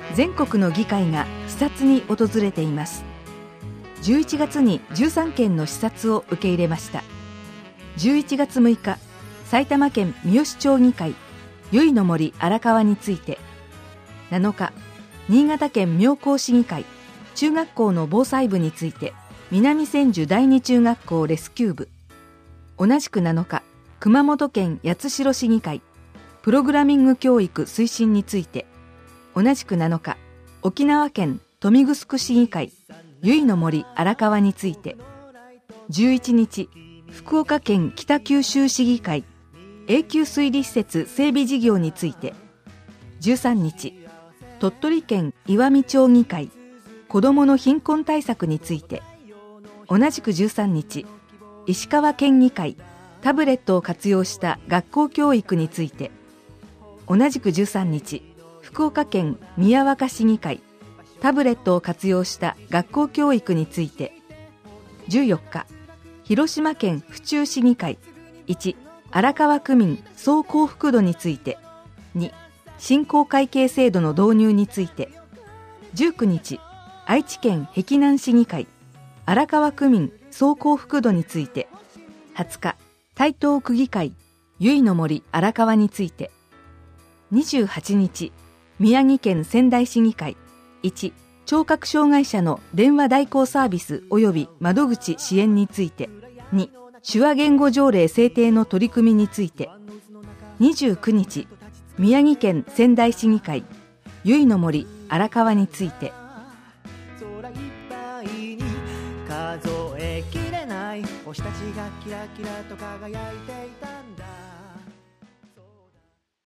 全国の議会が視察に訪れています。11月に13件の視察を受け入れました。11月6日、埼玉県三芳町議会由比の森荒川について、7日、新潟県妙高市議会中学校の防災部について、南千住第二中学校レスキュー部、同じく7日、熊本県八代市議会プログラミング教育推進について、同じく7日、沖縄県豊見城市議会由比の森荒川について、11日、福岡県北九州市議会永久水利施設整備事業について、13日、鳥取県岩美町議会子どもの貧困対策について、同じく13日、石川県議会タブレットを活用した学校教育について、同じく13日、福岡県宮若市議会タブレットを活用した学校教育について、14日、広島県府中市議会1荒川区民総幸福度について、2振興会計制度の導入について、19日、愛知県碧南市議会荒川区民総幸福度について、20日、台東区議会由比の森荒川について、28日、宮城県仙台市議会1聴覚障害者の電話代行サービス及び窓口支援について、2手話言語条例制定の取り組みについて、29日、宮城県仙台市議会由比の森荒川について、 空いっぱいに数えきれない星たちがキラキラと輝いていたんだ。